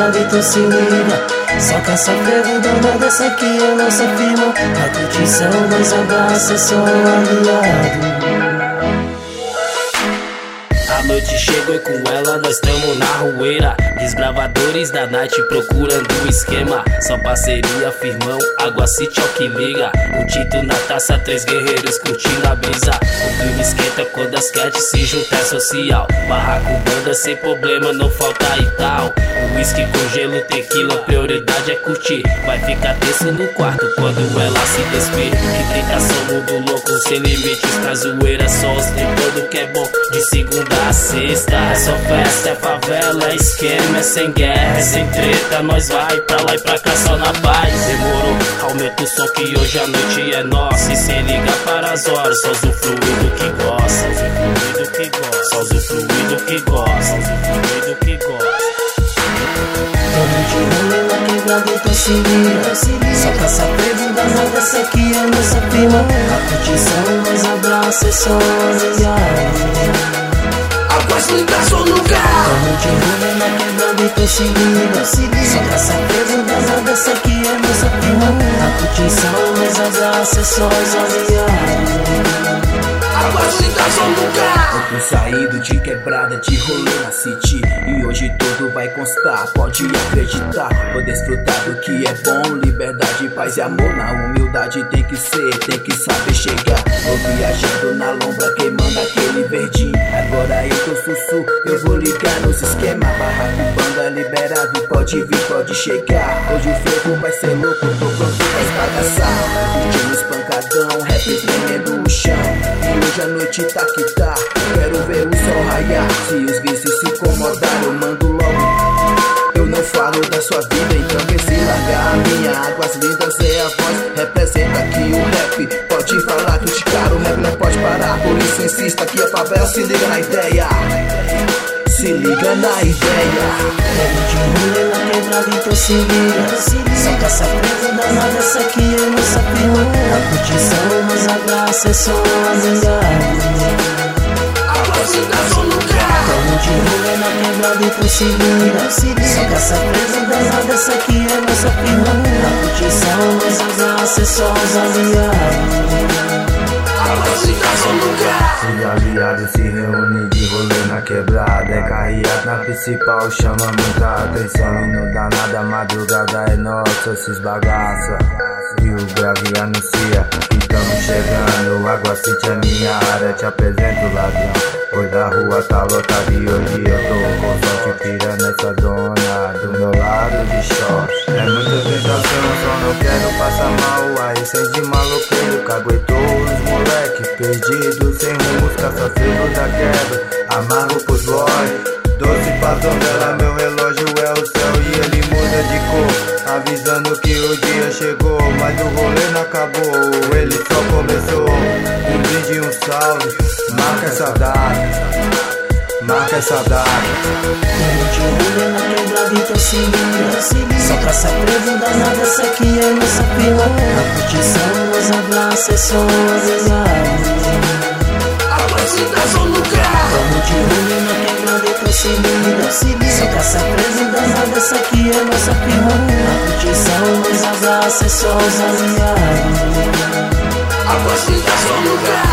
quebrada, então se liga. Só que essa frevo danada, essa aqui é nossa firma. A curtição, dois abraços, só um aliado. A noite chegou e com ela nós tamo na rueira. Desbravadores da night procurando o esquema. Só parceria, firmão, água city ao que liga. O título na taça, três guerreiros curtindo a brisa. O clima esquenta quando as cats se juntam, é social. Barraco, banda, sem problema, não falta e tal. O whisky com gelo, tequila, prioridade é curtir. Vai ficar tenso no quarto quando ela se despir. Que tentação, mundo louco, sem limites pra zoeira. Só os todo que é bom, de segunda a sexta. É só festa, é favela, é esquema, é sem guerra, é sem treta. Nós vai pra lá e pra cá só na paz. Demorou, aumenta o som que hoje a noite é nossa. E sem ligar para as horas, só usufruir do que gosta. Só usufruir do que gosta. Só usufruir do que gosta. Tamo de rolê na quebrada, então se liga. Só caça preso danada, essa aqui é nossa prima. A curtição, nós abraça, é só aliado. Águas lindas ou lugar. Tamo de rolê na quebrada, então se liga. Só caça preso danada, essa aqui é nossa prima. A curtição, nós abraça, é só aliado. Águas lindas ou lugar. Eu tô saído de quebrada, de rolê na city. E hoje tudo vai constar, pode acreditar. Vou desfrutar do que é bom, liberdade, paz e amor. Na humildade tem que ser, tem que saber chegar. Vou viajando na lombra, queimando aquele verdinho. Agora eu tô sussu, eu vou ligar nos esquema. Barraco, banda liberado, pode vir, pode chegar. Hoje o frevo vai ser louco, tô pronto pra esbagaçar. Curtindo espancadão, rap tremendo no chão. E hoje a noite tá que tá, quero ver o sol raiar. Se os vices se incomodarem, eu mando logo. Eu não falo da sua vida, então vê se largar a minha. Águas lindas é a voz, representa aqui o rap. Pode falar, criticar, o rap não pode parar. Por isso insista que a favela se liga na ideia. Se liga na ideia. Tamo de rolê na quebrada, então se liga. Só caça preso danada, essa aqui é nossa prima. A curtição, nós abraça, é só aliado. Águas lindas ou lugar. Tamo de rolê na quebrada, então se liga. Só caça preso danada, essa aqui é nossa prima. A curtição, nós abraça, é só os aliados. Águas lindas ou lugar. Os aliados se reúnem de rolê na quebrada. É carreado na principal, chama muita atenção. E não dá nada, a madrugada é nossa, se esbagaça. E o grave anuncia que tamo chegando. Água City é minha área, te apresento o ladrão. Pois a rua tá lotada e hoje eu tô com som que pira nessa dona. Do meu lado de short. É muita tentação, só não quero passar mal. Aí sem de maloqueiro, caguetou os moleque. Perdido, sem rumos, caça-frevo da quebra. Amargo pros boy. Doce patrão dela, meu relógio é o céu e ele muda de cor, avisando que o dia chegou, mas o rolê não acabou, ele só começou. Um brinde e um salve, marca essa data, marca essa data. Tamo de rolê na quebrada, então se liga. Só caça preso danada, essa aqui é nossa prima. A curtição, nós abraça, é só aliado. Águas lindas ou lugar. Tamo de rolê na quebrada, então se liga. Só caça preso danada, essa aqui é nossa prima. A curtição, nós abraça, é só os aliados. Águas lindas ou lugar.